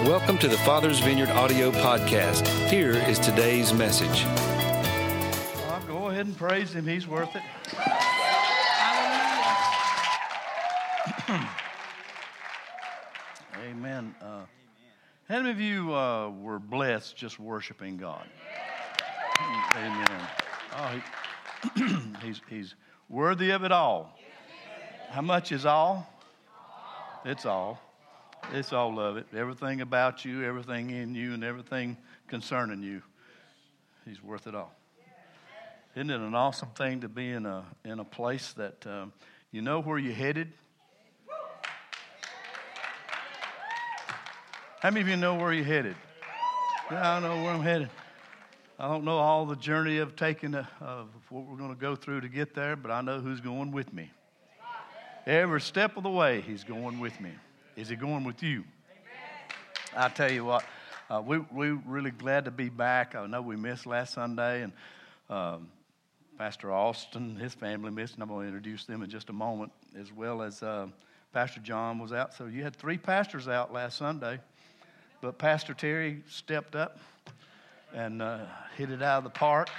Welcome to the Father's Vineyard audio podcast. Here is today's message. I'll go ahead and praise him. He's worth it. Amen. How many of you were blessed just worshiping God? Amen. Oh, he's worthy of it all. How much is all? It's all. It's all of it. Everything about you, everything in you, and everything concerning you. He's worth it all. Isn't it an awesome thing to be in a place that you know where you're headed? How many of you know where you're headed? Yeah, I know where I'm headed. I don't know all the journey of taking of what we're going to go through to get there, but I know who's going with me. Every step of the way, he's going with me. Is he going with you? I tell you what, we're really glad to be back. I know we missed last Sunday, and Pastor Austin and his family missed, and I'm going to introduce them in just a moment, as well as Pastor John was out. So you had 3 pastors out last Sunday, but Pastor Terry stepped up and hit it out of the park.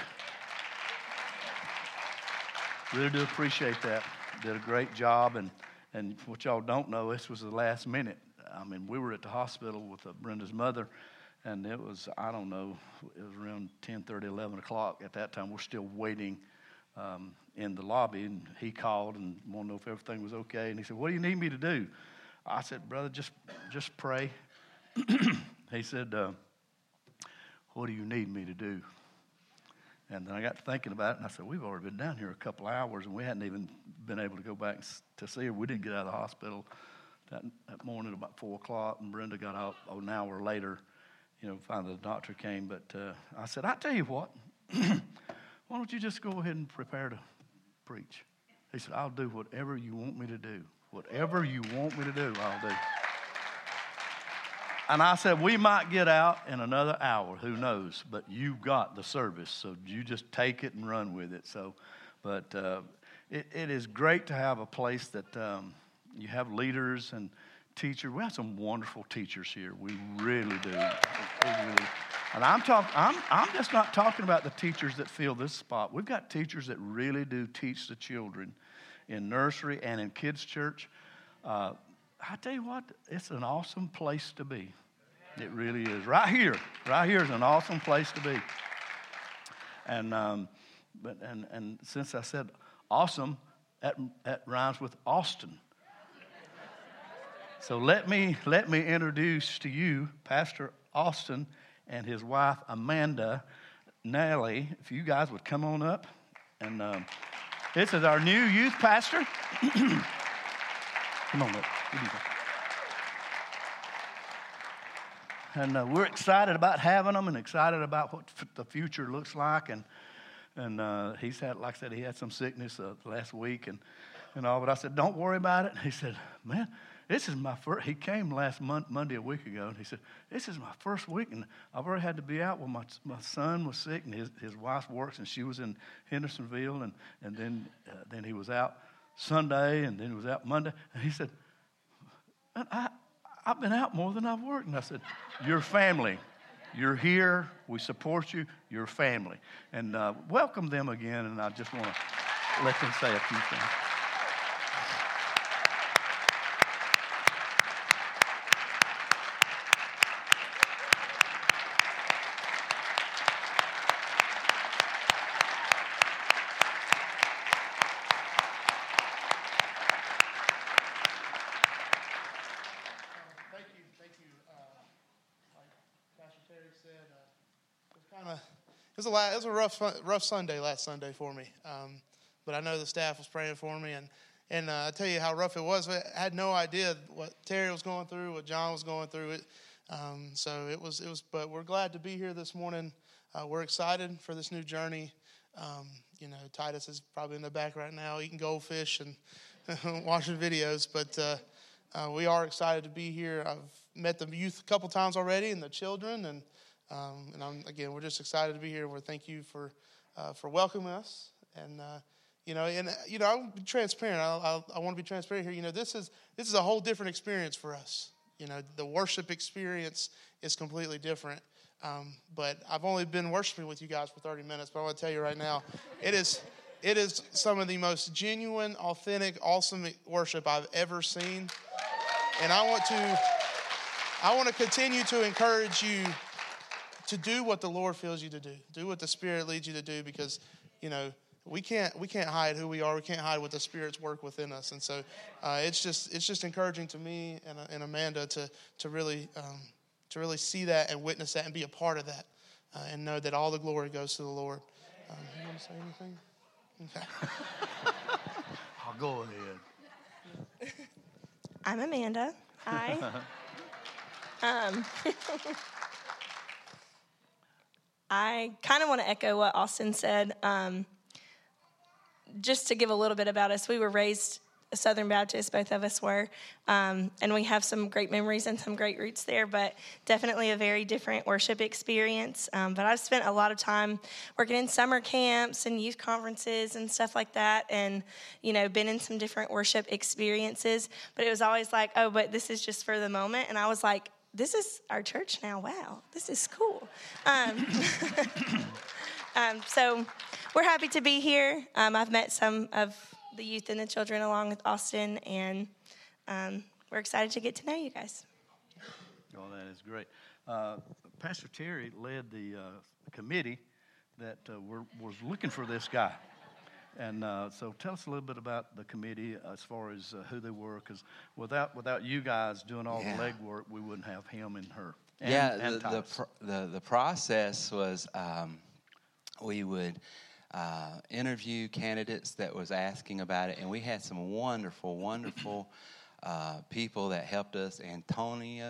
Really do appreciate that. Did a great job, and what y'all don't know, this was the last minute. I mean, we were at the hospital with Brenda's mother, and it was, I don't know, it was around 10:30, 11 o'clock. At that time, we're still waiting in the lobby, and he called and wanted to know if everything was okay. And he said, "What do you need me to do?" I said, "Brother, just pray." He said, "What do you need me to do?" And then I got to thinking about it, and I said, "We've already been down here a couple hours, and we hadn't even been able to go back to see her. We didn't get out of the hospital that morning at about 4 o'clock, and Brenda got out an hour later. Finally the doctor came. But I said, "I tell you what, why don't you just go ahead and prepare to preach?" He said, "I'll do whatever you want me to do. Whatever you want me to do, I'll do." And I said, "We might get out in another hour, who knows? But you got the service, so you just take it and run with it." So, but it is great to have a place that you have leaders and teachers. We have some wonderful teachers here. We really do. And I'm just not talking about the teachers that fill this spot. We've got teachers that really do teach the children in nursery and in kids' church. I tell you what, it's an awesome place to be. It really is. Right here is an awesome place to be. And since I said awesome, that rhymes with Austin. So let me introduce to you Pastor Austin and his wife Amanda Nally. If you guys would come on up, and this is our new youth pastor. Come on up. And we're excited about having them, and excited about what the future looks like. And he's had, like I said, he had some sickness last week and all. But I said, "Don't worry about it." And he said, "Man, this is my first." He came last Monday a week ago, and he said, "This is my first week, and I've already had to be out when my son was sick, and his wife works, and she was in Hendersonville, and then he was out Sunday, and then he was out Monday." And he said, "I've been out more than I've worked." And I said, "You're family. You're here. We support you. You're family." And welcome them again, and I just want to let them say a few things. It was a rough Sunday last Sunday for me, but I know the staff was praying for me, and I tell you how rough it was. I had no idea what Terry was going through, what John was going through. So it was. But we're glad to be here this morning. We're excited for this new journey. Titus is probably in the back right now eating goldfish and watching videos, but we are excited to be here. I've met the youth a couple times already, and the children, and we're just excited to be here. We thank you for welcoming us, and I'll be transparent. I want to be transparent here. This is a whole different experience for us. The worship experience is completely different. But I've only been worshiping with you guys for 30 minutes, but I want to tell you right now, it is some of the most genuine, authentic, awesome worship I've ever seen. And I want to continue to encourage you to do what the Lord feels you to do. Do what the Spirit leads you to do, because, we can't hide who we are. We can't hide what the Spirit's work within us. And so it's just encouraging to me and Amanda to really see that and witness that and be a part of that, and know that all the glory goes to the Lord. You want to say anything? Okay. I'll go ahead. I'm Amanda. Hi. I kind of want to echo what Austin said. Just to give a little bit about us, we were raised Southern Baptist, both of us were, and we have some great memories and some great roots there, but definitely a very different worship experience. But I've spent a lot of time working in summer camps and youth conferences and stuff like that, and, been in some different worship experiences, but it was always like, oh, but this is just for the moment, and I was like, this is our church now. Wow, this is cool. So we're happy to be here. I've met some of the youth and the children along with Austin, and we're excited to get to know you guys. Oh, that is great. Pastor Terry led the committee that was looking for this guy. And so tell us a little bit about the committee as far as who they were, because without you guys doing all the legwork, we wouldn't have him and her. And the process was we would interview candidates that was asking about it, and we had some wonderful people that helped us. Anthony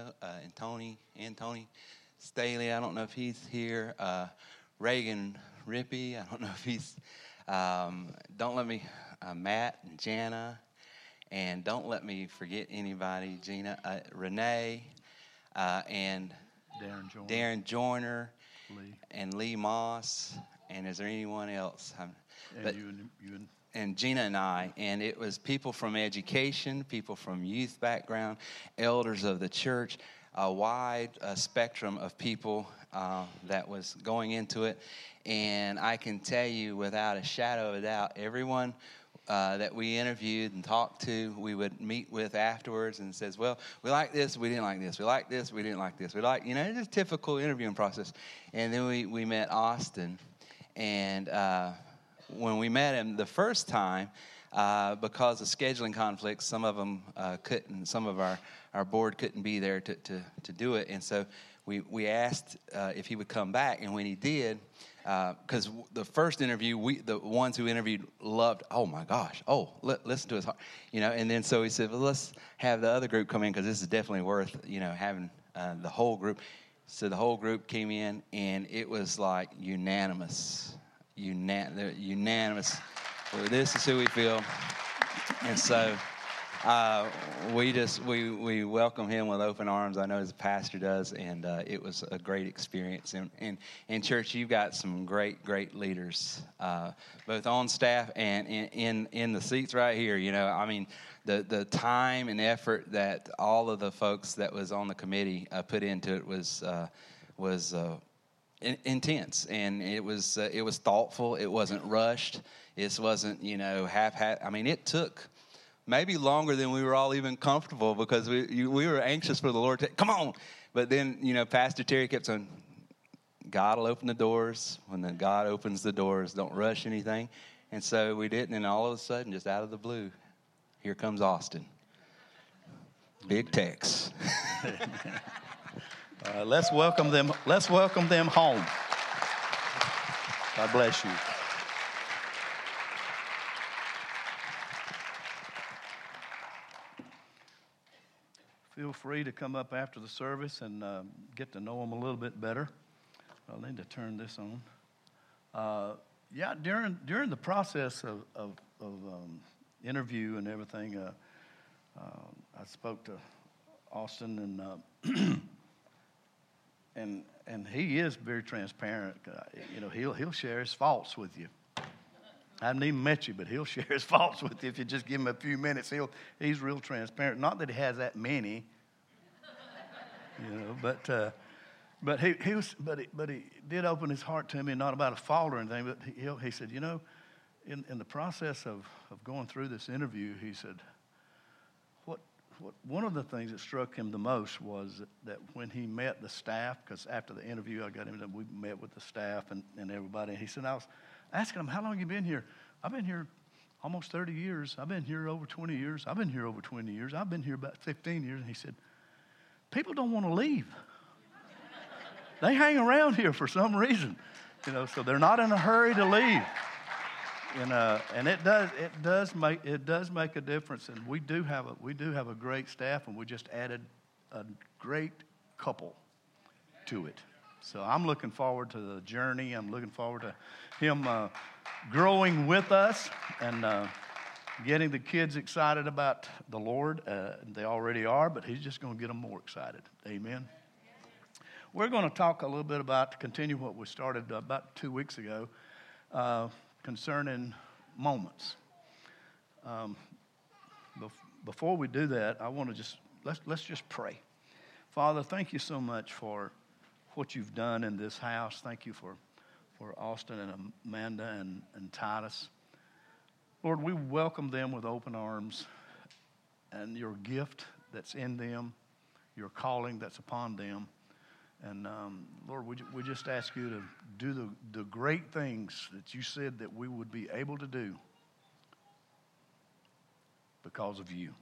Staley, I don't know if he's here. Reagan Rippey, I don't know if he's. Matt and Jana, and don't let me forget anybody. Gina, Renee, and Darren Joyner, and Lee Moss. And is there anyone else? And Gina and I, and it was people from education, people from youth background, elders of the church, a wide spectrum of people that was going into it. And I can tell you without a shadow of a doubt, everyone that we interviewed and talked to, we would meet with afterwards and says, well, we like this, we didn't like this. We like this, we didn't like this. We like, it's a typical interviewing process. And then we met Austin. And when we met him the first time, because of scheduling conflicts, some of them couldn't, some of our board couldn't be there to do it. And so we asked if he would come back. And when he did, because the first interview, the ones who interviewed loved, oh my gosh, listen to his heart, and then so he said, well, let's have the other group come in, because this is definitely worth, having the whole group. So the whole group came in, and it was like unanimous. Well, this is who we feel. And so we welcome him with open arms. I know as a pastor does, and it was a great experience. And in church, you've got some great leaders, both on staff and in the seats right here. The time and effort that all of the folks that was on the committee put into it was intense, and it was thoughtful. It wasn't rushed. It wasn't half-hat. I mean, it took maybe longer than we were all even comfortable, because we were anxious for the Lord to come on. But then Pastor Terry kept saying, God will open the doors. When God opens the doors, don't rush anything. And so we didn't, and all of a sudden, just out of the blue, here comes Austin. Big Tex. Let's welcome them. Let's welcome them home. God bless you. Feel free to come up after the service and get to know them a little bit better. I'll need to turn this on. During the process of interview and everything, I spoke to Austin, and he is very transparent. He'll share his faults with you. I haven't even met you, but he'll share his faults with you if you just give him a few minutes. He's real transparent. Not that he has that many, But he did open his heart to me, not about a fault or anything, but he said, in the process of going through this interview, he said, one of the things that struck him the most was that when he met the staff, because after the interview I got him, we met with the staff and everybody, and he said, I was asking him, how long have you been here? I've been here almost 30 years. I've been here over 20 years. I've been here over 20 years. I've been here about 15 years. And he said, people don't want to leave. They hang around here for some reason, so they're not in a hurry to leave. And it does make a difference. And we do have a great staff, and we just added a great couple to it. So I'm looking forward to the journey. I'm looking forward to him growing with us and getting the kids excited about the Lord. They already are, but he's just going to get them more excited. Amen. We're going to talk a little bit about, continue what we started about 2 weeks ago, concerning moments. Before we do that, I want to let's just pray. Father, thank you so much for what you've done in this house. Thank you for Austin and Amanda and Titus. Lord, we welcome them with open arms, and your gift that's in them, your calling that's upon them. And Lord, we just ask you to do the great things that you said that we would be able to do because of you.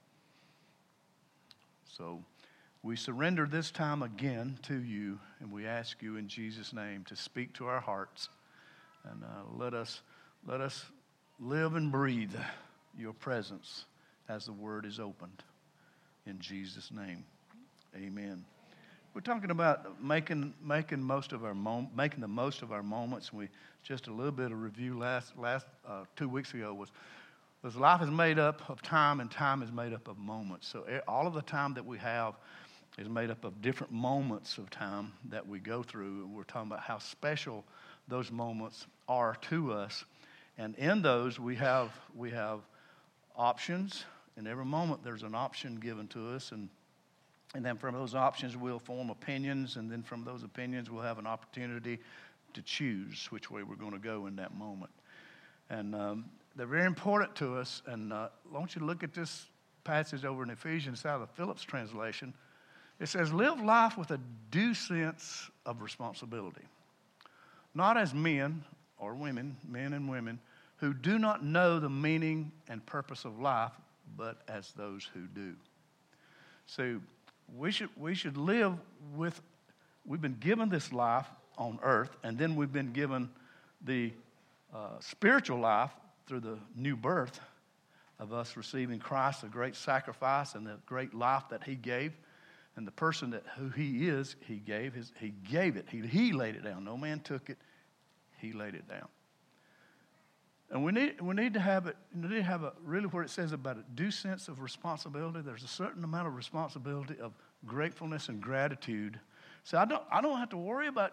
So we surrender this time again to you, and we ask you in Jesus' name to speak to our hearts, and let us live and breathe your presence as the word is opened. In Jesus' name, amen. We're talking about making the most of our moments. We just a little bit of review last 2 weeks ago was life is made up of time, and time is made up of moments. So all of the time that we have is made up of different moments of time that we go through. And we're talking about how special those moments are to us, and in those we have options. In every moment, there's an option given to us, and then from those options, we'll form opinions, and then from those opinions, we'll have an opportunity to choose which way we're going to go in that moment. And they're very important to us. And I want you to look at this passage over in Ephesians out of the Phillips translation. It says, live life with a due sense of responsibility, not as men or women, men and women, who do not know the meaning and purpose of life, but as those who do. So we should live with, we've been given this life on earth, and then we've been given the spiritual life through the new birth of us receiving Christ, the great sacrifice and the great life that he gave. And the person who he is, he gave it. He laid it down. No man took it. He laid it down. And we need to have it. We need to have really where it says about a due sense of responsibility. There's a certain amount of responsibility of gratefulness and gratitude. So I don't have to worry about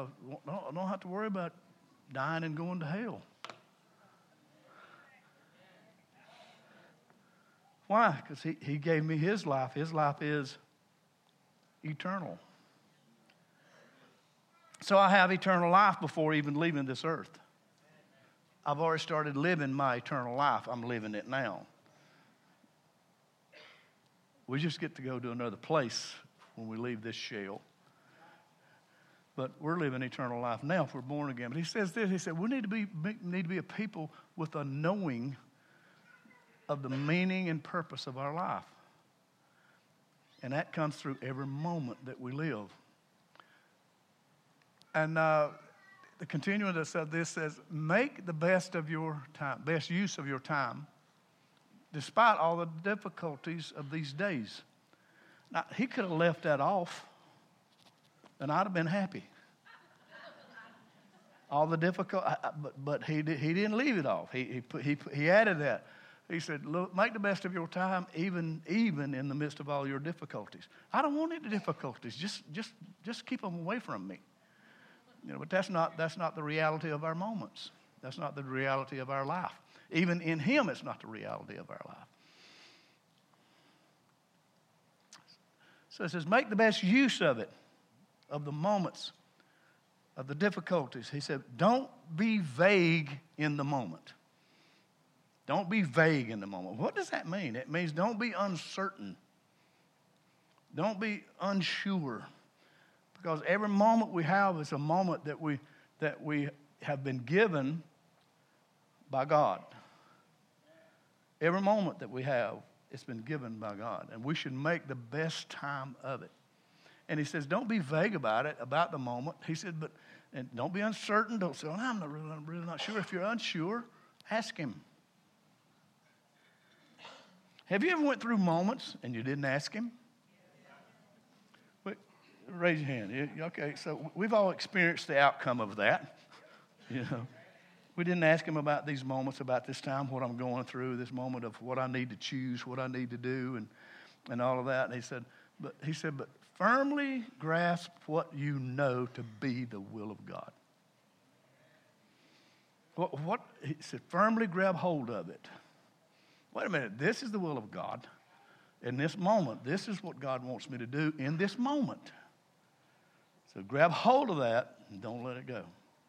dying and going to hell. Why? Because he gave me his life. His life is eternal. So I have eternal life before even leaving this earth. I've already started living my eternal life. I'm living it now. We just get to go to another place when we leave this shell. But we're living eternal life now if we're born again. But he says this, he said, we need to be a people with a knowing of the meaning and purpose of our life. And that comes through every moment that we live. And the continuance of this says, make the best of your time, best use of your time, despite all the difficulties of these days. Now, he could have left that off, and I'd have been happy. All the difficult, but he didn't leave it off. He added that. He said, look, make the best of your time, even in the midst of all your difficulties. I don't want any difficulties. Just keep them away from me. But that's not the reality of our moments. That's not the reality of our life. Even in him, it's not the reality of our life. So it says, make the best use of it, of the moments, of the difficulties. He said, don't be vague in the moment. Don't be vague in the moment. What does that mean? It means don't be uncertain. Don't be unsure. Because every moment we have is a moment that we have been given by God. Every moment that we have, it's been given by God. And we should make the best time of it. And he says, don't be vague about it, about the moment. He said, and don't be uncertain. Don't say, I'm really not sure. If you're unsure, ask him. Have you ever went through moments and you didn't ask him? Wait, raise your hand. Okay, so we've all experienced the outcome of that. You know, we didn't ask him about these moments, about this time, what I'm going through, this moment of what I need to choose, what I need to do, and all of that. And he said, but firmly grasp what you know to be the will of God. He said, firmly grab hold of it. Wait a minute, this is the will of God. In this moment, this is what God wants me to do in this moment. So grab hold of that and don't let it go.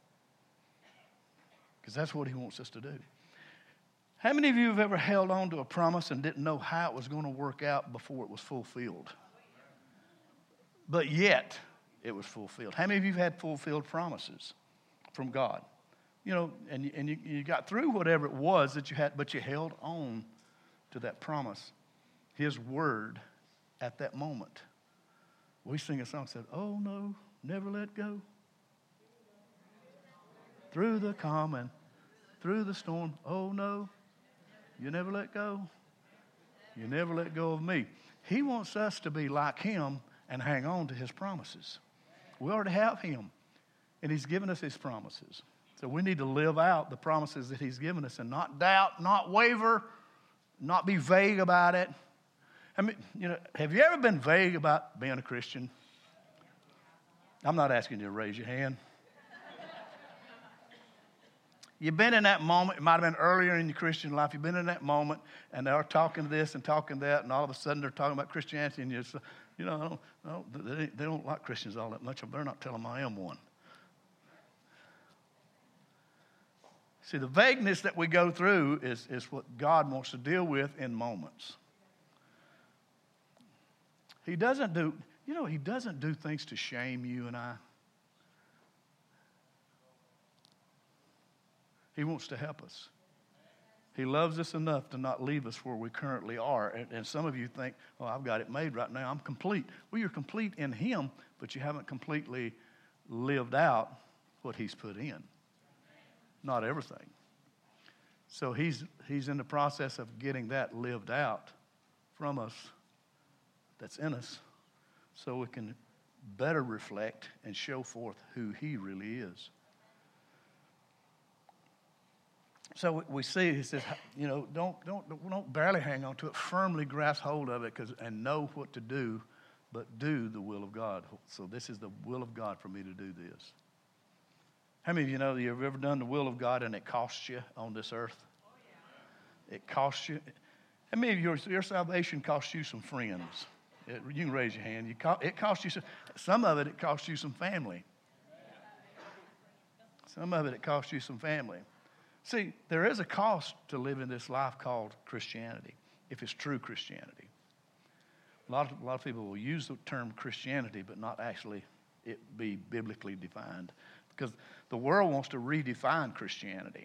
Because that's what he wants us to do. How many of you have ever held on to a promise and didn't know how it was going to work out before it was fulfilled? But yet, it was fulfilled. How many of you have had fulfilled promises from God? You know, and you got through whatever it was that you had, but you held on to that promise, his word, at that moment. We sing a song that said, oh no, never let go. Through the calm and through the storm, oh no, you never let go. You never let go of me. He wants us to be like him and hang on to his promises. We already have him, and he's given us his promises. So we need to live out the promises that he's given us and not doubt, not waver, not be vague about it. I mean, you know, have you ever been vague about being a Christian? I'm not asking you to raise your hand. You've been in that moment. It might have been earlier in your Christian life. You've been in that moment, and they're talking this and talking that, and all of a sudden they're talking about Christianity, and they don't like Christians all that much. They're not telling them I am one. See, the vagueness that we go through is what God wants to deal with in moments. He doesn't do things to shame you and I. He wants to help us. He loves us enough to not leave us where we currently are. And some of you think, oh, I've got it made right now. I'm complete. Well, you're complete in him, but you haven't completely lived out what he's put in. Not everything. So he's in the process of getting that lived out from us, that's in us, so we can better reflect and show forth who he really is. So we see, he says, you know, don't barely hang on to it. Firmly grasp hold of it and know what to do, but do the will of God. So this is the will of God for me to do this. How many of you know that you've ever done the will of God and it costs you on this earth? Oh, yeah. It costs you. How many of your salvation costs you some friends? You can raise your hand. It costs you some of it costs you some family. Some of it costs you some family. See, there is a cost to living this life called Christianity, if it's true Christianity. A lot of people will use the term Christianity, but not actually it be biblically defined. Because the world wants to redefine Christianity.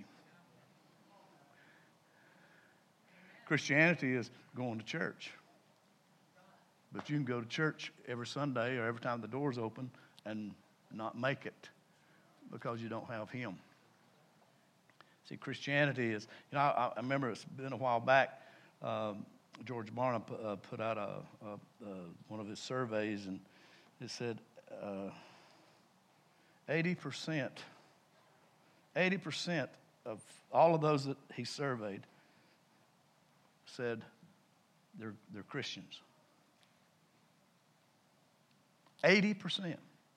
Christianity is going to church. But you can go to church every Sunday or every time the door's open and not make it because you don't have him. See, Christianity is, I remember it's been a while back, George Barna put out one of his surveys, and it said 80% of all of those that he surveyed said they're Christians. 80%.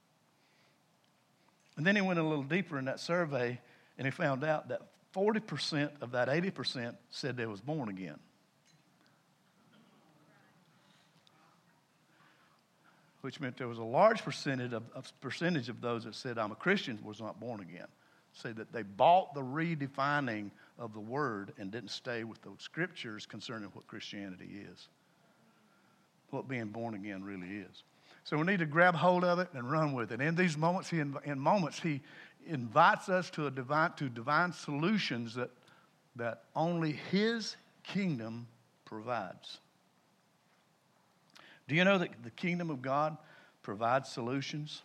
And then he went a little deeper in that survey, and he found out that 40% of that 80% said they was born again. which meant there was a large percentage of those that said, I'm a Christian, was not born again. Say that they bought the redefining of the word and didn't stay with the scriptures concerning what Christianity is, what being born again really is. So we need to grab hold of it and run with it. In these moments, he invites us to divine solutions that only his kingdom provides. Do you know that the kingdom of God provides solutions?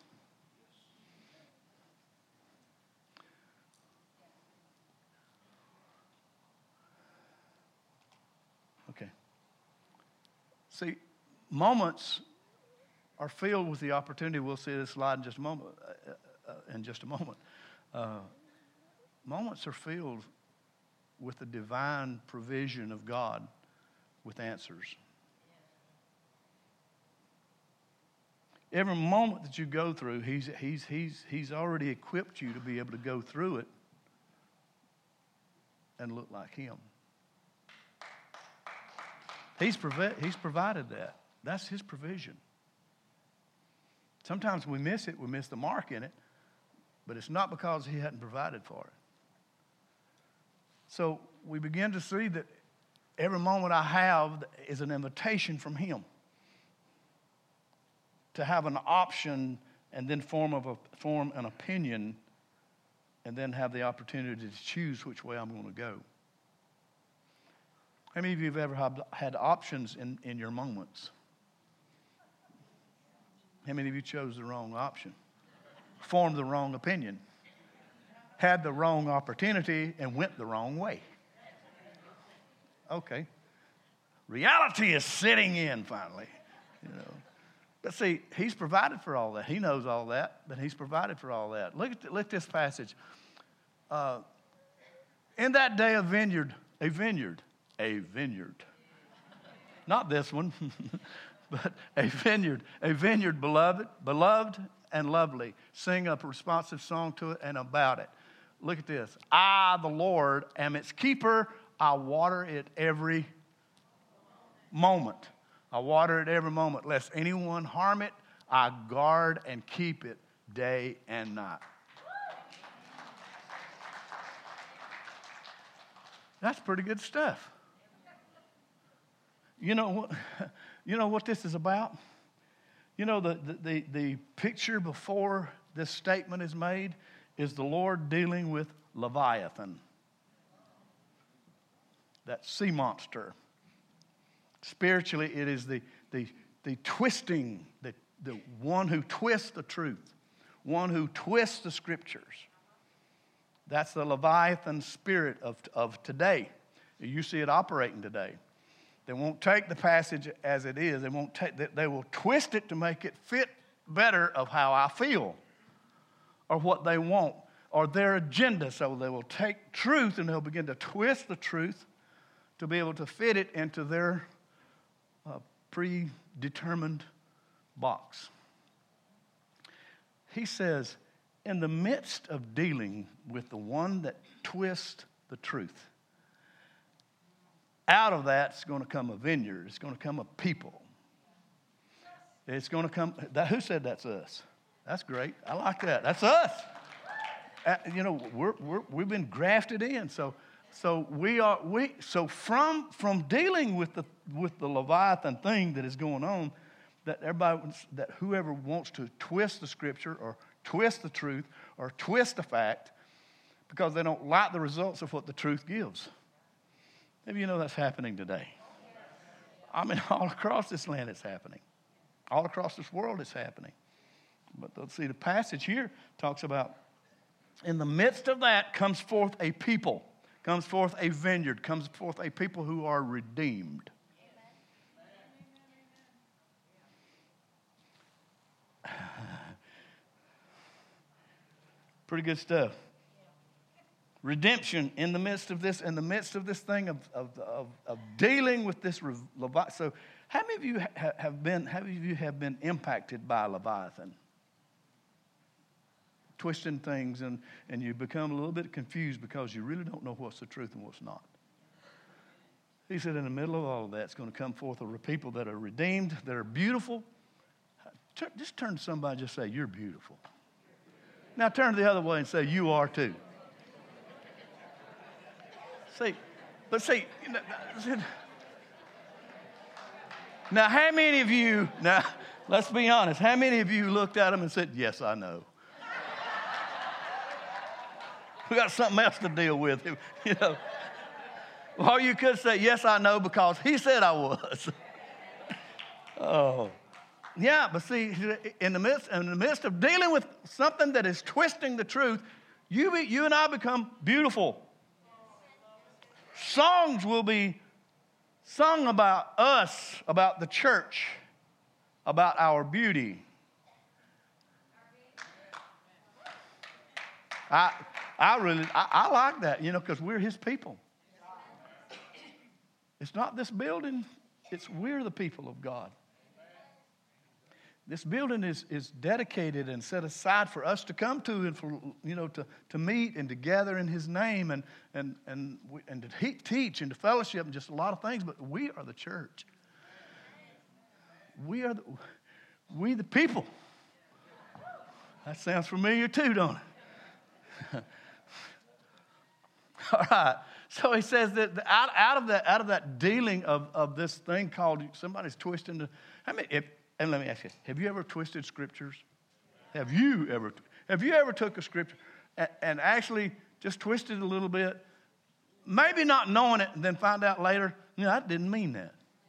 Okay. See, moments are filled with the opportunity. We'll see this slide in just a moment. Moments are filled with the divine provision of God with answers. Every moment that you go through, he's already equipped you to be able to go through it and look like him. He's provided that. That's his provision. Sometimes we miss it. We miss the mark in it. But it's not because he hadn't provided for it. So we begin to see that every moment I have is an invitation from him to have an option and then form an opinion and then have the opportunity to choose which way I'm going to go. How many of you have ever had options in your moments? How many of you chose the wrong option? Formed the wrong opinion? Had the wrong opportunity and went the wrong way? Okay. Reality is sitting in finally, But see, he's provided for all that. He knows all that, but he's provided for all that. Look at this passage. In that day, a vineyard. Not this one, but a vineyard beloved and lovely. Sing a responsive song to it and about it. Look at this. I, the Lord, am its keeper. I water it every moment. I water it every moment. Lest anyone harm it, I guard and keep it day and night. That's pretty good stuff. You know what this is about? The picture before this statement is made is the Lord dealing with Leviathan, that sea monster. Spiritually, it is the twisting, the one who twists the truth, one who twists the scriptures. That's the Leviathan spirit of today. You see it operating today. They won't take the passage as it is. They will twist it to make it fit better of how I feel or what they want or their agenda. So they will take truth and they'll begin to twist the truth to be able to fit it into their predetermined box. He says, in the midst of dealing with the one that twists the truth, out of that's going to come a vineyard. It's going to come a people. It's going to come. Who said that's us? That's great. I like that. That's us. We've been grafted in. So from dealing with the Leviathan thing that is going on, that whoever wants to twist the scripture or twist the truth or twist the fact because they don't like the results of what the truth gives. Maybe you know that's happening today. I mean, all across this land it's happening. All across this world it's happening. But let's see, the passage here talks about in the midst of that comes forth a people, comes forth a vineyard, comes forth a people who are redeemed. Pretty good stuff. Redemption in the midst of this thing of dealing with this Leviathan. So, how many of you have been impacted by Leviathan? Twisting things and you become a little bit confused because you really don't know what's the truth and what's not. He said in the middle of all of that, it's going to come forth a people that are redeemed, that are beautiful, Just turn to somebody and just say, you're beautiful. Now turn the other way and say, you are too. See, now how many of you, now let's be honest, how many of you looked at them and said, yes, I know. We got something else to deal with, you know. Or you could say, yes, I know, because he said I was. Oh. Yeah, but see, in the midst of dealing with something that is twisting the truth, you and I become beautiful. Songs will be sung about us, about the church, about our beauty. I like that, you know, because we're his people. It's not this building, we're the people of God. This building is dedicated and set aside for us to come to and for, you know, to meet and to gather in his name and to teach and to fellowship and just a lot of things, but we are the church. We the people. That sounds familiar too, don't it? All right. So he says that out of that dealing of this thing called somebody's twisting the. And let me ask you: have you ever twisted scriptures? Have you ever took a scripture and actually just twisted it a little bit, maybe not knowing it, and then find out later, I didn't mean that.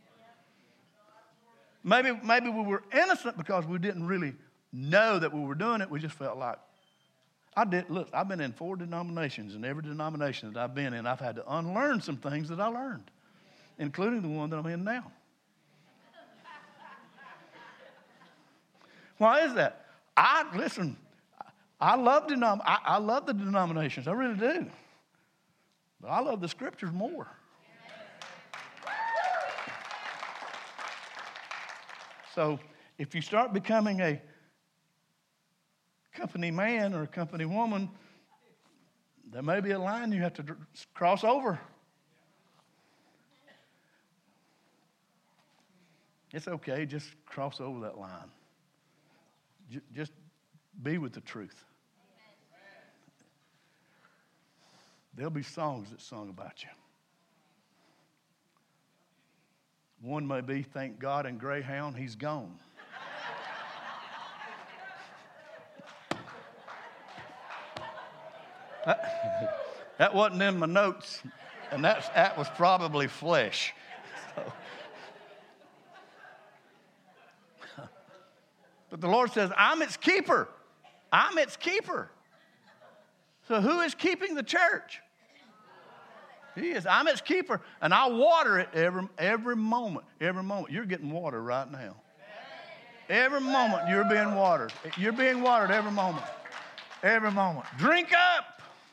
Maybe we were innocent because we didn't really know that we were doing it. We just felt like. Look, I've been in 4 denominations, and every denomination that I've been in, I've had to unlearn some things that I learned, including the one that I'm in now. Why is that? I love the denominations. I really do. But I love the scriptures more. So if you start becoming a company man or a company woman, there may be a line you have to cross over. It's okay, just cross over that line. Just be with the truth. There'll be songs that sung about you. One may be, thank God in Greyhound, he's gone. That wasn't in my notes, and that was probably flesh. So. But the Lord says, I'm its keeper. I'm its keeper. So who is keeping the church? He is. I'm its keeper, and I water it every moment. Every moment. You're getting water right now. Every moment you're being watered. You're being watered every moment. Every moment. Drink up.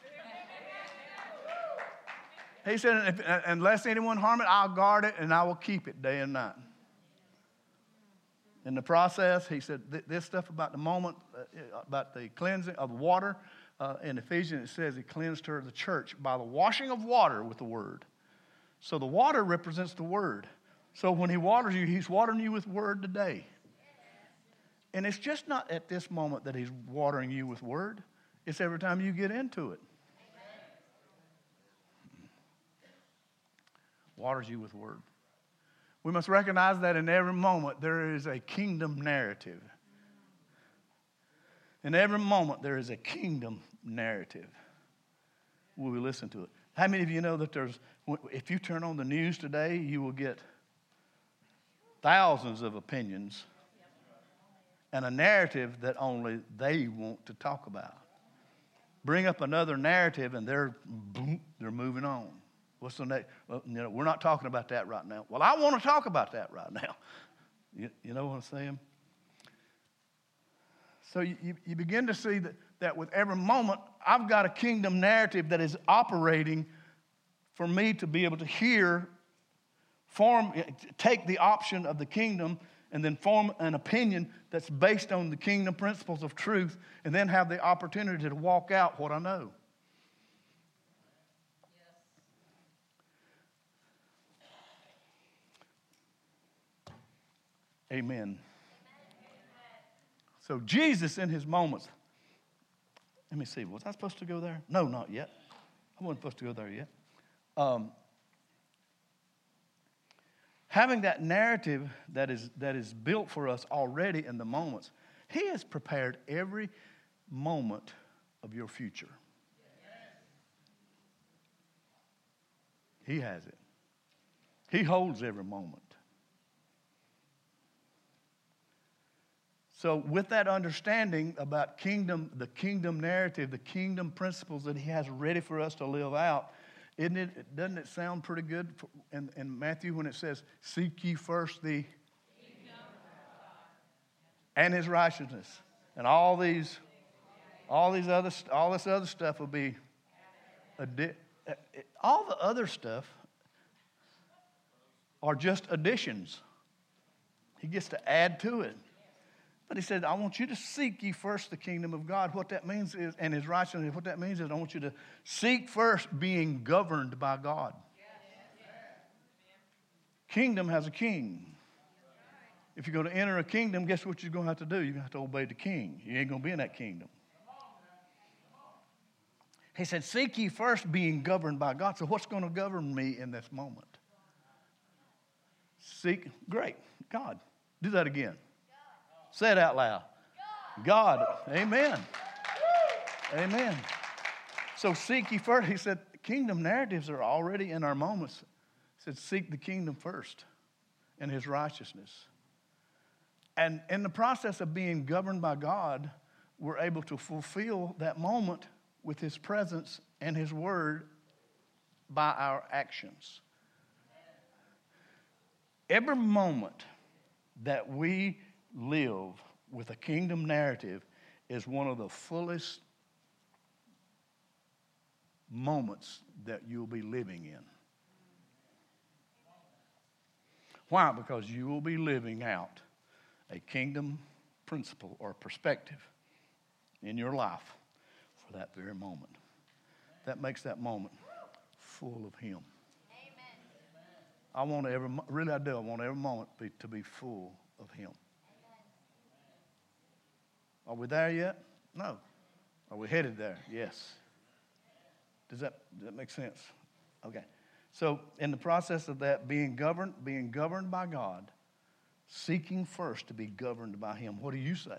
He said, unless anyone harm it, I'll guard it and I will keep it day and night. In the process, he said, this stuff about the moment, about the cleansing of water, in Ephesians it says he cleansed her, the church, by the washing of water with the word. So the water represents the word. So when he waters you, he's watering you with word today. And it's just not at this moment that he's watering you with word. It's every time you get into it. Waters you with word. We must recognize that in every moment there is a kingdom narrative. In every moment there is a kingdom narrative. Will we listen to it? How many of you know that if you turn on the news today, you will get thousands of opinions and a narrative that only they want to talk about. Bring up another narrative and they're moving on. What's the next? Well, we're not talking about that right now. Well, I want to talk about that right now. You know what I'm saying? So you begin to see that with every moment, I've got a kingdom narrative that is operating for me to be able to hear, take the option of the kingdom, and then form an opinion that's based on the kingdom principles of truth, and then have the opportunity to walk out what I know. Amen. So Jesus in his moments, let me see, was I supposed to go there? No, not yet. I wasn't supposed to go there yet. Having that narrative that is built for us already in the moments, he has prepared every moment of your future. He has it. He holds every moment. So with that understanding about the kingdom narrative, the kingdom principles that he has ready for us to live out, doesn't it sound pretty good in Matthew when it says, seek ye first the and his righteousness, and all this other stuff will be all the other stuff are just additions. He gets to add to it. But he said, I want you to seek ye first the kingdom of God. What that means is, and his righteousness, what that means is I want you to seek first being governed by God. Kingdom has a king. If you're going to enter a kingdom, guess what you're going to have to do? You're going to have to obey the king. You ain't going to be in that kingdom. He said, seek ye first being governed by God. So what's going to govern me in this moment? Great, God. Do that again. Say it out loud. God. Amen. Amen. So seek ye first. He said, kingdom narratives are already in our moments. He said, seek the kingdom first and his righteousness. And in the process of being governed by God, we're able to fulfill that moment with his presence and his word by our actions. Every moment that we live with a kingdom narrative is one of the fullest moments that you'll be living in. Why? Because you will be living out a kingdom principle or perspective in your life for that very moment. That makes that moment full of him. I want every moment to be full of him. Are we there yet? No. Are we headed there? Yes. Does that make sense? Okay. So in the process of that, being governed by God, seeking first to be governed by him, what do you say?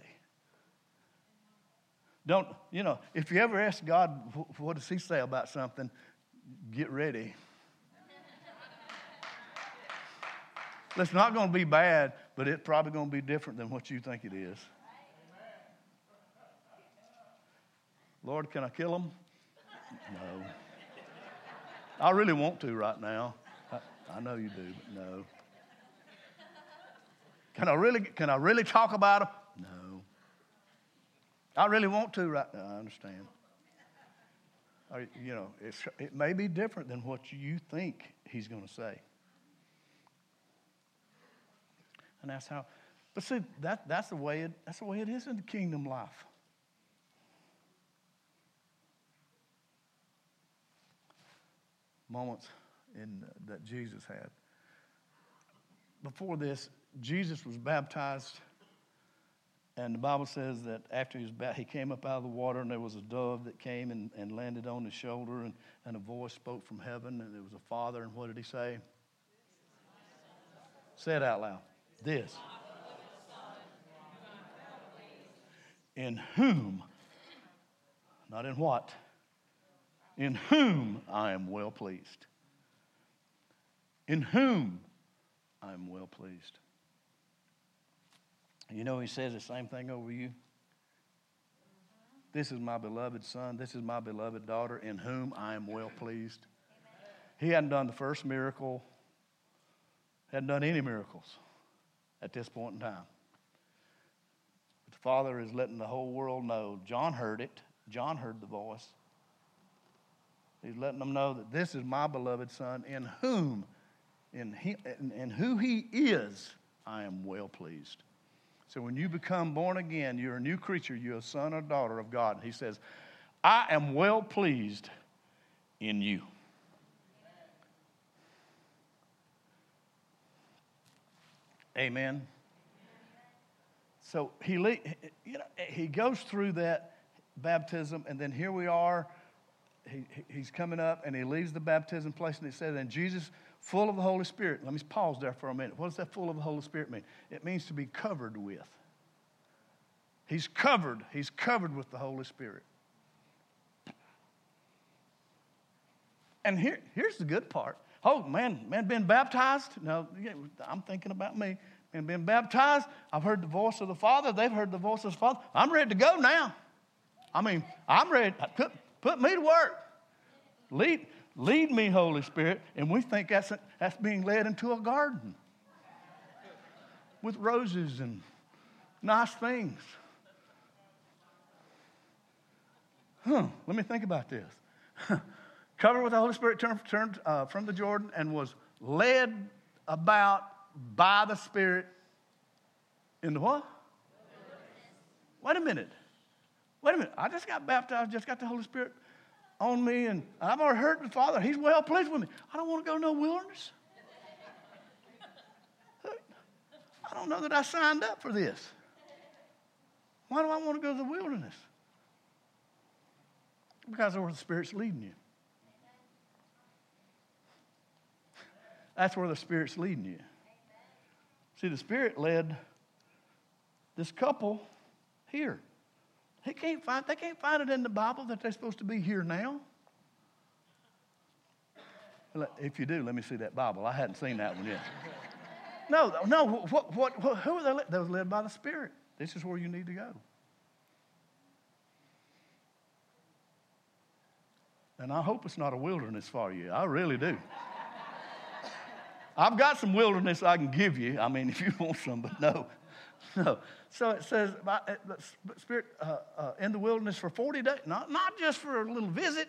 If you ever ask God, what does he say about something, get ready. It's not going to be bad, but it's probably going to be different than what you think it is. Lord, can I kill him? No. I really want to right now. I know you do, but no. Can I really talk about him? No. I really want to right now. I understand. It may be different than what you think he's going to say. And that's how. But see, that's the way it is in the kingdom life. Moments that Jesus had. Before this, Jesus was baptized, and the Bible says that after he came up out of the water, and there was a dove that came and landed on his shoulder, and a voice spoke from heaven, and there was a father, and what did he say? Say it out loud. This. In whom, not in what, in whom I am well pleased. In whom I am well pleased. He says the same thing over you. This is my beloved son. This is my beloved daughter in whom I am well pleased. Amen. He hadn't done the first miracle, hadn't done any miracles at this point in time. But the Father is letting the whole world know. John heard it. John heard the voice. He's letting them know that this is my beloved son in whom, in who he is, I am well pleased. So when you become born again, you're a new creature. You're a son or daughter of God. He says, I am well pleased in you. Amen. So he goes through that baptism, and then here we are. He's coming up, and he leaves the baptism place, and it says, and Jesus, full of the Holy Spirit. Let me pause there for a minute. What does that full of the Holy Spirit mean? It means to be covered with. He's covered with the Holy Spirit. And here's the good part. Oh, man, been baptized? No, I'm thinking about me. And been baptized. I've heard the voice of the Father. They've heard the voice of the Father. I'm ready to go now. I mean, I'm ready. Put me to work. Lead me, Holy Spirit. And we think that's being led into a garden with roses and nice things. Let me think about this. Covered with the Holy Spirit, turned from the Jordan and was led about by the Spirit in the what? Wait a minute. I just got baptized, just got the Holy Spirit on me, and I've already heard the Father. He's well pleased with me. I don't want to go to no wilderness. I don't know that I signed up for this. Why do I want to go to the wilderness? Because of where the Spirit's leading you. That's where the Spirit's leading you. See, the Spirit led this couple here. They can't find it in the Bible that they're supposed to be here now. If you do, let me see that Bible. I hadn't seen that one yet. No. Who were they led? They was led by the Spirit. This is where you need to go. And I hope it's not a wilderness for you. I really do. I've got some wilderness I can give you. I mean, if you want some, but no. So it says, the Spirit in the wilderness for 40 days. Not just for a little visit.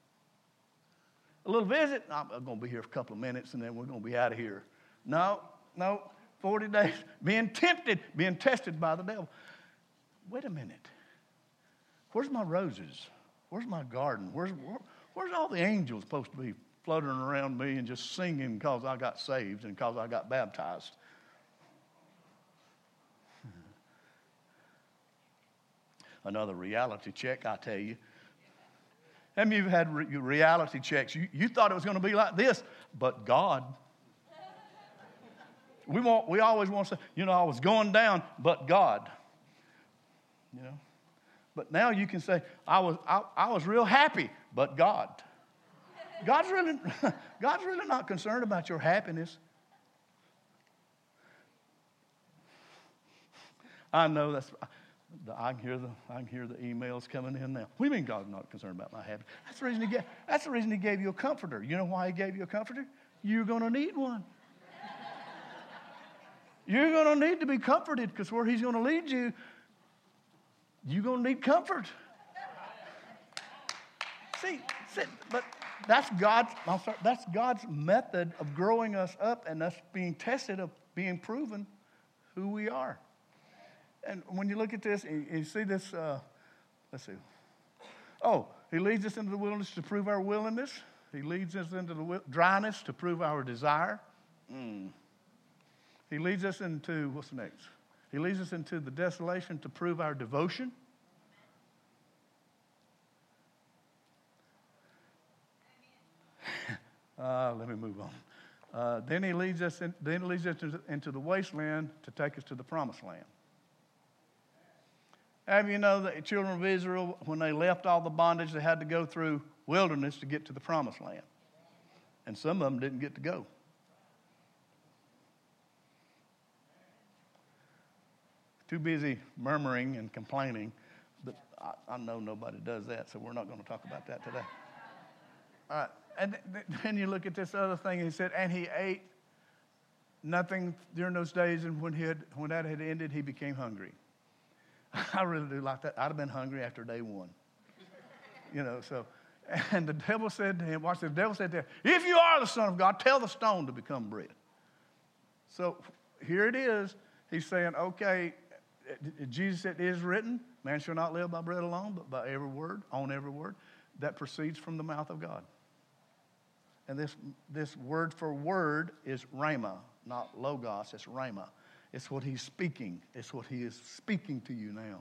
A little visit. I'm going to be here for a couple of minutes, and then we're going to be out of here. No. 40 days. Being tempted, being tested by the devil. Wait a minute. Where's my roses? Where's my garden? Where's all the angels supposed to be fluttering around me and just singing because I got saved and because I got baptized? Another reality check, I tell you. How many of you have had reality checks? You thought it was going to be like this, but God. We always want to say, I was going down, but God. But now you can say, I was real happy, but God. God's really not concerned about your happiness. I know that's. I can hear the emails coming in now. What do you mean God's not concerned about my happiness? That's the reason He gave you a comforter. You know why He gave you a comforter? You're going to need one. You're going to need to be comforted because where He's going to lead you, you're going to need comfort. See, but that's God's method of growing us up and us being tested, of being proven who we are. And when you look at this, you see this, let's see. Oh, He leads us into the wilderness to prove our willingness. He leads us into the dryness to prove our desire. He leads us into, what's next? He leads us into the desolation to prove our devotion. Let me move on. Then he leads us into the wasteland to take us to the promised land. Have you know that the children of Israel, when they left all the bondage, they had to go through wilderness to get to the promised land. And some of them didn't get to go. Too busy murmuring and complaining. But I know nobody does that, so we're not going to talk about that today. All right. And then you look at this other thing. He said, and he ate nothing during those days, and when that had ended, he became hungry. I really do like that. I'd have been hungry after day one. So, and the devil said to him, watch this, the devil said to him, if you are the Son of God, tell the stone to become bread. So here it is. He's saying, okay, Jesus said, it is written, man shall not live by bread alone, but by every word, on every word, that proceeds from the mouth of God. And this word for word is rhema, not logos, it's rhema. It's what he's speaking. It's what he is speaking to you now.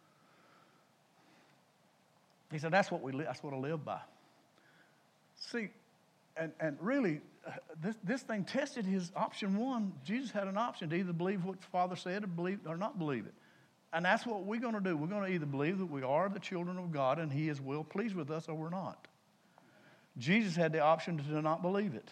He said, that's what I live by. See, and really, this thing tested his option one. Jesus had an option to either believe what the Father said or not believe it. And that's what we're going to do. We're going to either believe that we are the children of God and he is well pleased with us, or we're not. Jesus had the option to not believe it.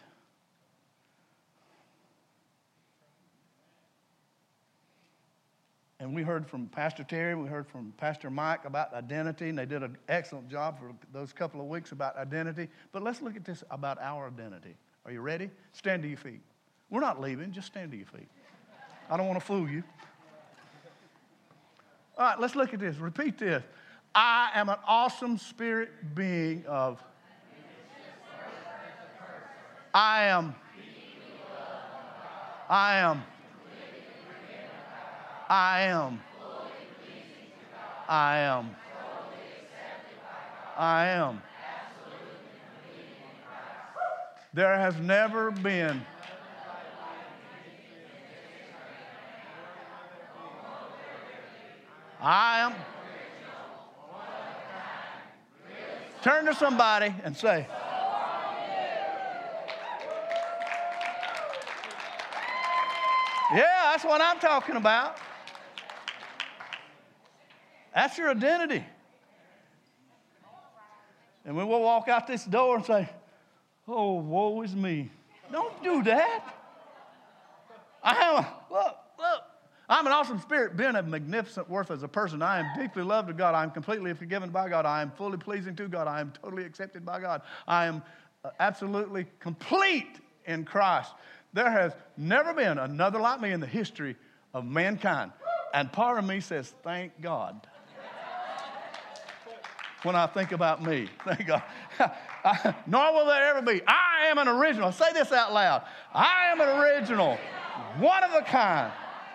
And we heard from Pastor Terry, we heard from Pastor Mike about identity, and they did an excellent job for those couple of weeks about identity. But let's look at this about our identity. Are you ready? Stand to your feet. We're not leaving, just stand to your feet. I don't want to fool you. All right, let's look at this. Repeat this. I am an awesome spirit being of... I am. I am. I am. I am. I am. There has never been I am. Turn to somebody and say, yeah, that's what I'm talking about. That's your identity. And we will walk out this door and say, oh, woe is me. Don't do that. I'm an awesome spirit, being of magnificent worth as a person. I am deeply loved of God. I am completely forgiven by God. I am fully pleasing to God. I am totally accepted by God. I am absolutely complete in Christ. There has never been another like me in the history of mankind. And part of me says, thank God. When I think about me, thank God. Nor will there ever be. I am an original. Say this out loud. I am an original. One of a kind.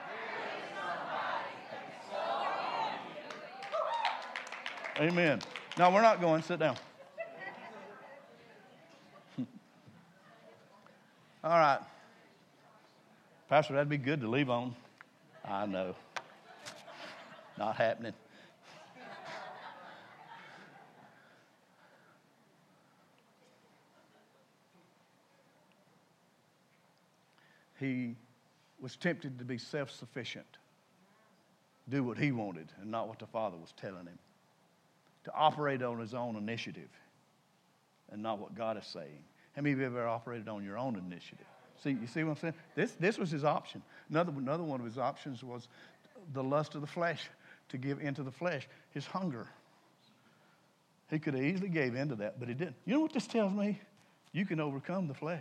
Amen. No, we're not going. Sit down. All right. Pastor, that'd be good to leave on. I know. Not happening. He was tempted to be self-sufficient, do what he wanted and not what the Father was telling him, to operate on his own initiative and not what God is saying. How many of you have ever operated on your own initiative? You see what I'm saying? This was his option. Another one of his options was the lust of the flesh, to give into the flesh, his hunger. He could have easily gave into that, but he didn't. You know what this tells me? You can overcome the flesh.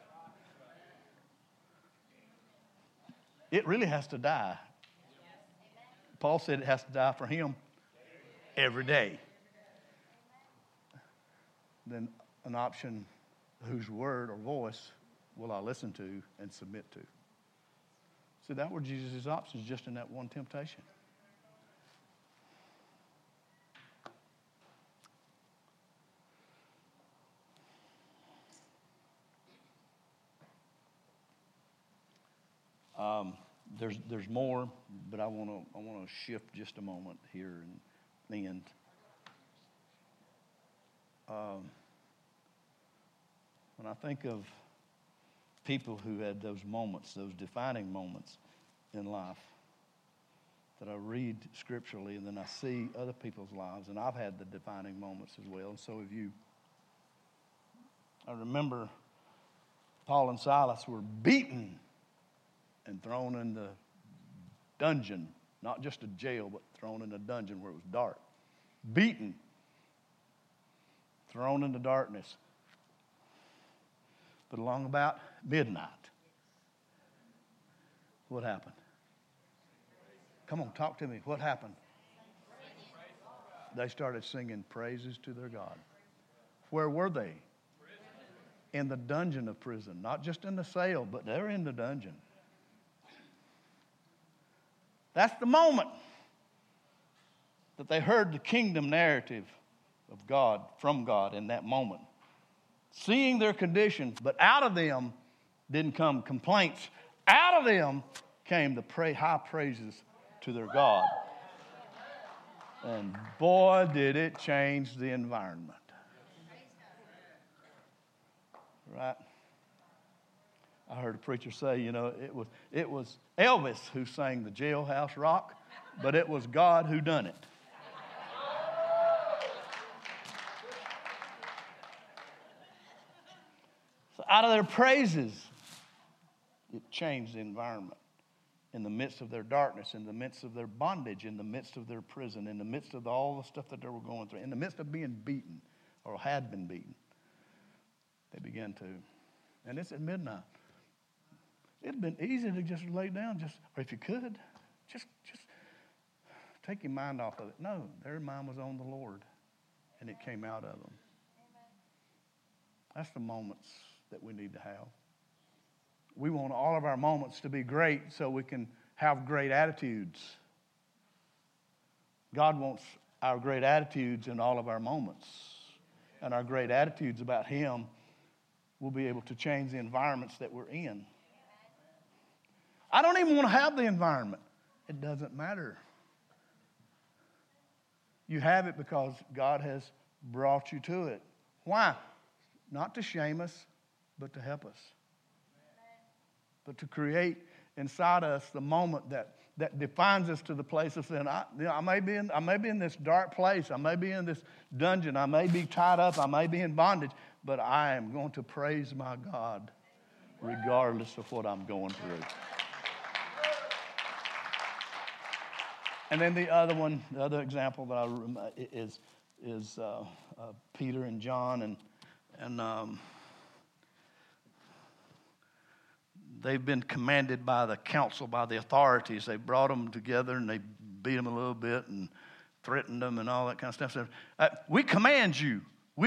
It really has to die. Paul said it has to die for him every day. Then an option, whose word or voice will I listen to and submit to? See, that were Jesus' options just in that one temptation. There's more, but I want to shift just a moment here and end. When I think of people who had those moments, those defining moments in life, that I read scripturally and then I see other people's lives, and I've had the defining moments as well, and so have you. I remember Paul and Silas were beaten and thrown in the dungeon, not just a jail, but thrown in a dungeon where it was dark. Beaten, thrown into darkness. But along about midnight, what happened? Come on, talk to me. What happened? They started singing praises to their God. Where were they? In the dungeon of prison. Not just in the cell, but they're in the dungeon. That's the moment that they heard the kingdom narrative of God, from God in that moment. Seeing their condition, but out of them didn't come complaints. Out of them came to pray high praises to their God. And boy, did it change the environment. Right? I heard a preacher say, you know, it was Elvis who sang the Jailhouse Rock, but it was God who done it. So out of their praises, it changed the environment. In the midst of their darkness, in the midst of their bondage, in the midst of their prison, in the midst of all the stuff that they were going through, in the midst of being beaten or had been beaten, they began to, and it's at midnight. It'd been easy to just lay down, or if you could, just take your mind off of it. No, their mind was on the Lord, and it came out of them. That's the moments that we need to have. We want all of our moments to be great so we can have great attitudes. God wants our great attitudes in all of our moments. And our great attitudes about Him will be able to change the environments that we're in. I don't even want to have the environment. It doesn't matter. You have it because God has brought you to it. Why? Not to shame us, but to help us. But to create inside us the moment that defines us to the place of sin. I may be in this dark place. I may be in this dungeon. I may be tied up. I may be in bondage. But I am going to praise my God regardless of what I'm going through. And then the other example that I remember is Peter and John and they've been commanded by the council, by the authorities. They brought them together and they beat them a little bit and threatened them and all that kind of stuff. We command you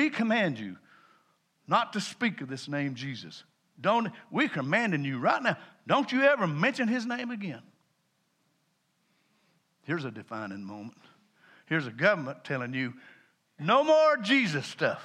not to speak of this name Jesus. We're commanding you right now, don't you ever mention his name again. Here's a defining moment. Here's a government telling you, no more Jesus stuff.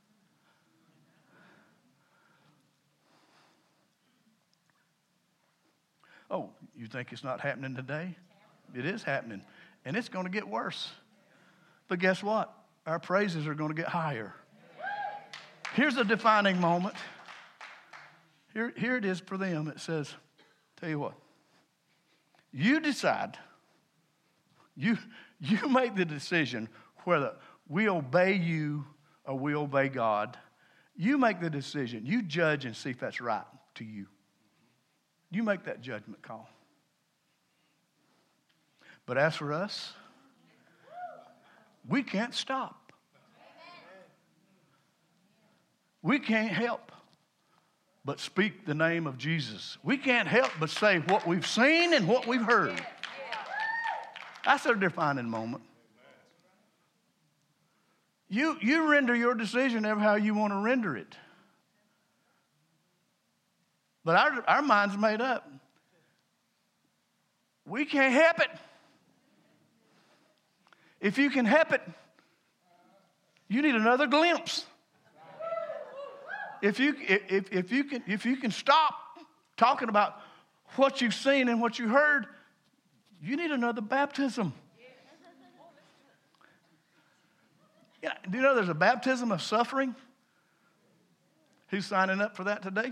Oh, you think it's not happening today? It is happening. And it's going to get worse. But guess what? Our praises are going to get higher. Here's a defining moment. Here it is for them. It says, tell you what. You decide. You make the decision whether we obey you or we obey God. You make the decision. You judge and see if that's right to you. You make that judgment call. But as for us, we can't stop. We can't help but speak the name of Jesus. We can't help but say what we've seen and what we've heard. That's a defining moment. You render your decision ever how you want to render it. But our mind's made up. We can't help it. If you can help it, you need another glimpse. If you can stop talking about what you've seen and what you heard, you need another baptism. Yeah, do you know there's a baptism of suffering? Who's signing up for that today?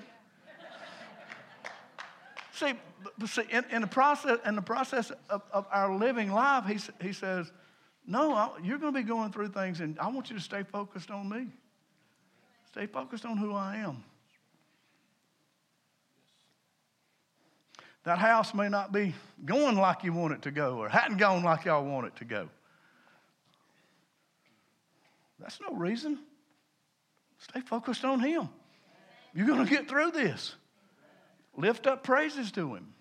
See, in the process of our living life, he says, no, you're going to be going through things, and I want you to stay focused on me. Stay focused on who I am. That house may not be going like you want it to go or hadn't gone like y'all want it to go. That's no reason. Stay focused on him. You're going to get through this. Lift up praises to him.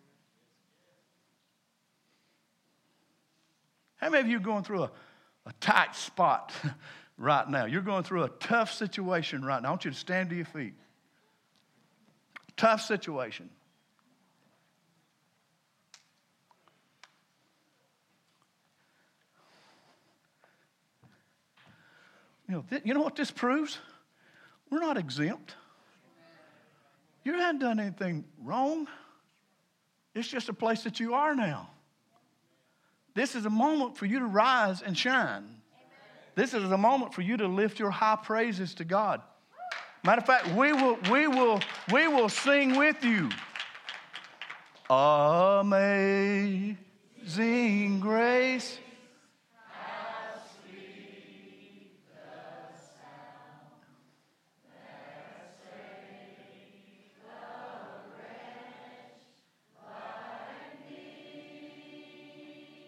How many of you are going through a tight spot right now? You're going through a tough situation right now. I want you to stand to your feet. Tough situation. You know what this proves? We're not exempt. You haven't done anything wrong. It's just a place that you are now. This is a moment for you to rise and shine. This is a moment for you to lift your high praises to God. Matter of fact, we will sing with you. Amazing grace. How sweet the sound that saved a wretch like me.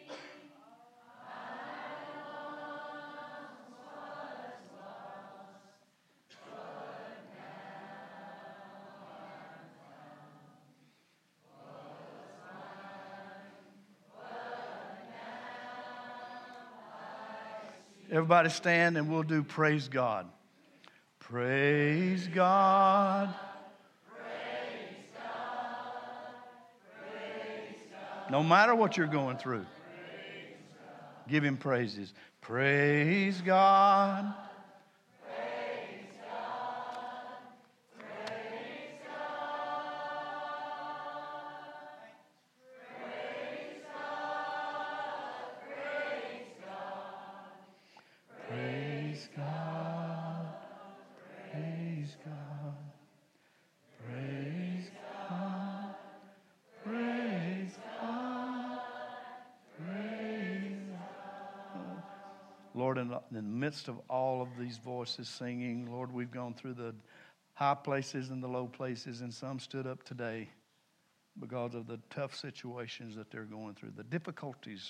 I once was lost, but now I'm found. Everybody stand and we'll do praise God. Praise God. Praise God. Praise God. No matter what you're going through, give him praises. Praise God. Praise God. Praise God. Praise God. Praise God. Praise God. Praise God. Lord, in the midst of all of these voices singing, Lord, we've gone through the high places and the low places, and some stood up today because of the tough situations that they're going through, the difficulties.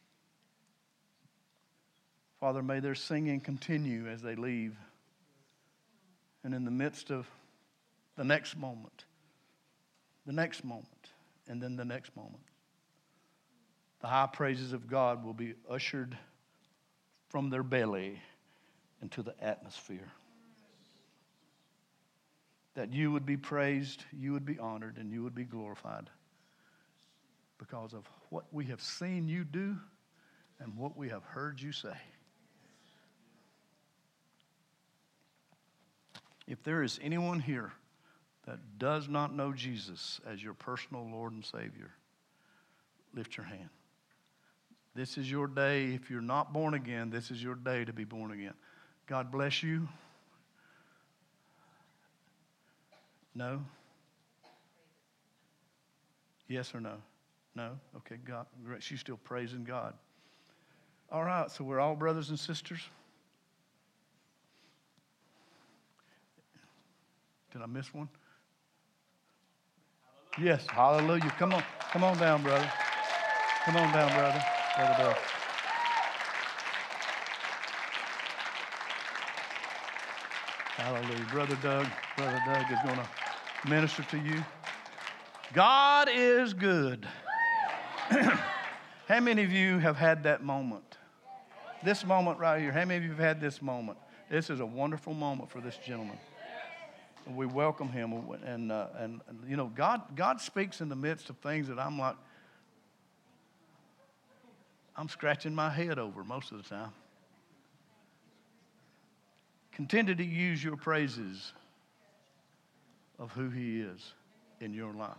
Father, may their singing continue as they leave. And in the midst of the next moment, and then the next moment, the high praises of God will be ushered from their belly into the atmosphere. That you would be praised, you would be honored, and you would be glorified because of what we have seen you do and what we have heard you say. If there is anyone here that does not know Jesus as your personal Lord and Savior, lift your hand. This is your day. If you're not born again, this is your day to be born again. God bless you. No? Yes or no? No? Okay, God. She's still praising God. All right, so we're all brothers and sisters. Did I miss one? Yes, hallelujah. Come on down, brother. Come on down, brother. Brother Doug. Hallelujah. Brother Doug is going to minister to you. God is good. How many of you have had that moment? This moment right here. How many of you have had this moment? This is a wonderful moment for this gentleman. And we welcome him. And you know, God speaks in the midst of things that I'm like, I'm scratching my head over most of the time. Continue to use your praises of who he is in your life.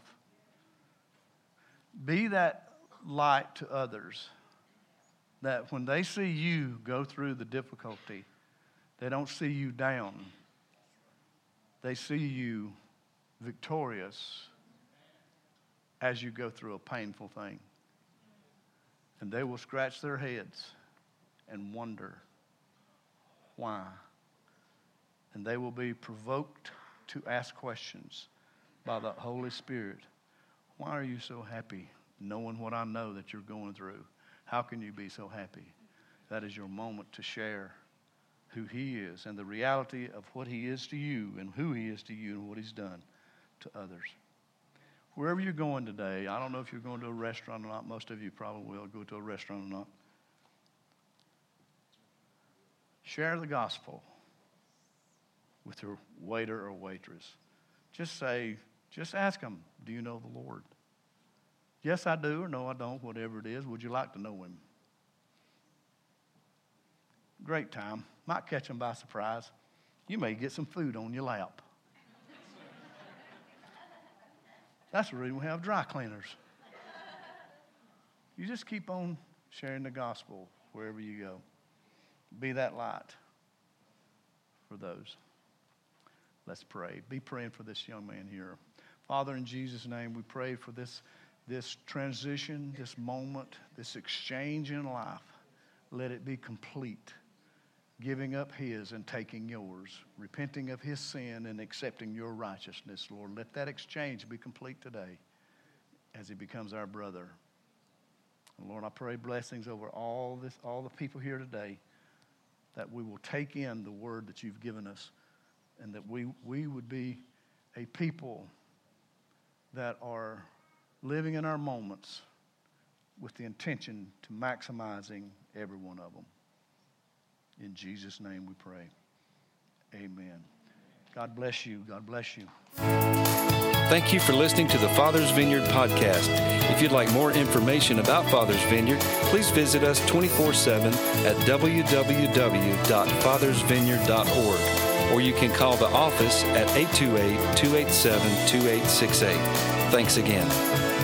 Be that light to others that when they see you go through the difficulty, they don't see you down. They see you victorious as you go through a painful thing. And they will scratch their heads and wonder why. And they will be provoked to ask questions by the Holy Spirit. Why are you so happy knowing what I know that you're going through? How can you be so happy? That is your moment to share who he is and the reality of what he is to you and who he is to you and what he's done to others. Wherever you're going today, I don't know if you're going to a restaurant or not. Most of you probably will go to a restaurant or not. Share the gospel with your waiter or waitress. Just ask them, do you know the Lord? Yes, I do, or no, I don't, whatever it is. Would you like to know him? Great time. Might catch them by surprise. You may get some food on your lap. That's the reason we have dry cleaners. You just keep on sharing the gospel wherever you go. Be that light for those. Let's pray. Be praying for this young man here. Father, in Jesus' name, we pray for this transition, this moment, this exchange in life. Let it be complete. Giving up his and taking yours. Repenting of his sin and accepting your righteousness, Lord. Let that exchange be complete today as he becomes our brother. And Lord, I pray blessings over all the people here today, that we will take in the word that you've given us, and that we would be a people that are living in our moments with the intention to maximizing every one of them. In Jesus' name we pray. Amen. God bless you. God bless you. Thank you for listening to the Father's Vineyard podcast. If you'd like more information about Father's Vineyard, please visit us 24/7 at www.fathersvineyard.org, or you can call the office at 828-287-2868. Thanks again.